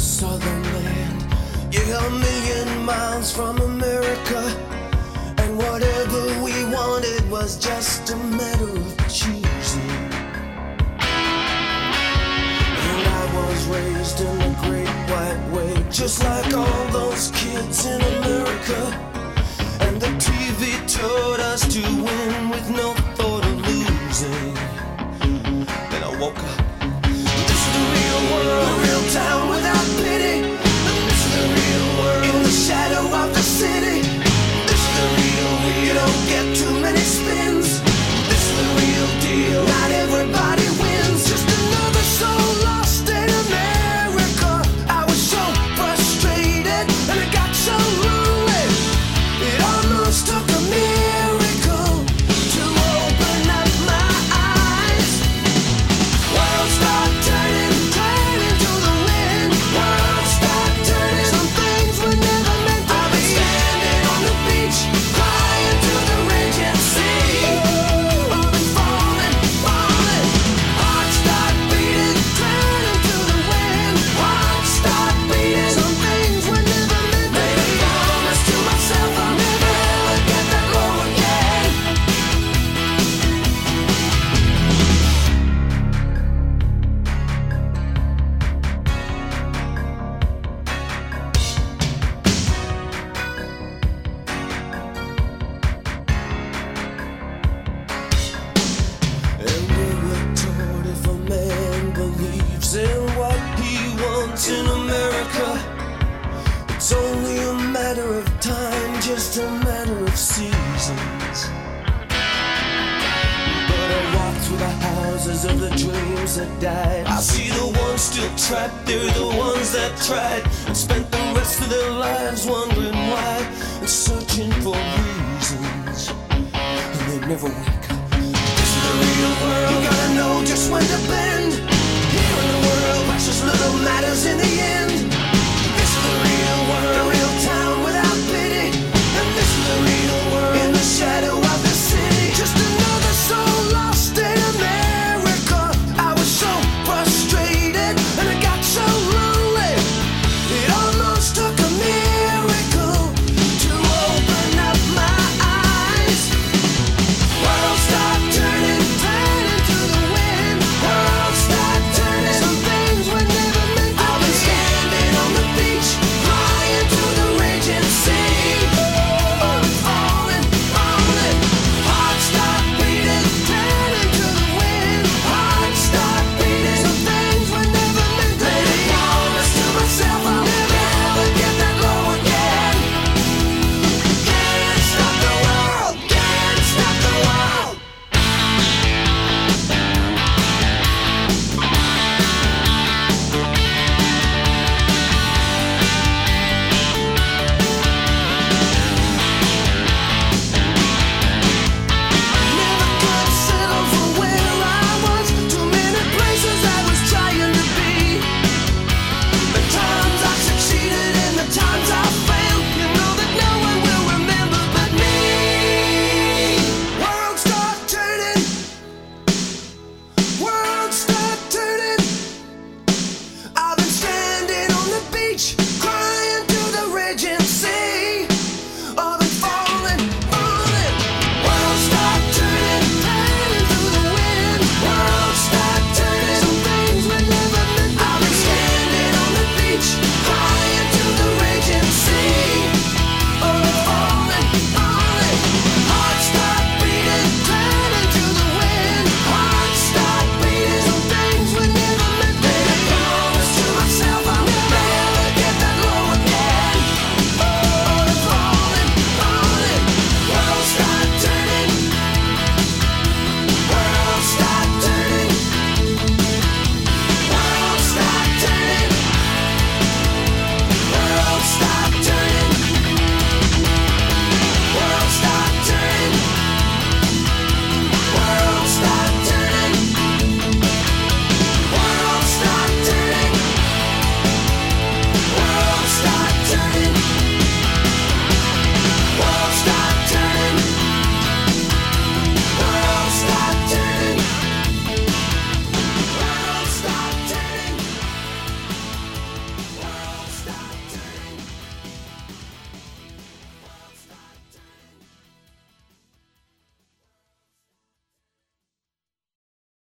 southern land. Yeah, a million miles from America. And whatever we wanted was just a matter of choosing. And I was raised in the great white way, just like all those kids in America. And the TV told us to win with no thought of losing. Then I woke up. This is the real world, a real town without pity. This is the real world, in the shadow of the city. This is the real deal, you don't get too many spins. This is the real deal, not everybody wins. Just another soul lost in America. I was so frustrated and it got so ruined. It almost took a miracle to open up my eyes. World start turning, turning to the wind. World start turning, some things were never meant to be. I've been standing on the beach, crying to the raging sea. I've been falling, falling. Hearts start beating, turning to the wind. Hearts start beating, some things were never meant to be. Made a promise to myself I'll never ever get that low again. And we were taught if a man believes in what he wants in America, it's only a matter of time, just a matter of seasons. But I walk through the houses of the dreams that died. I see the ones still trapped, they're the ones that tried and spent the rest of their lives wondering why and searching for reasons, and they never wake up. This is the real world, you gotta know just when to bend. Here in the world, precious little matters in the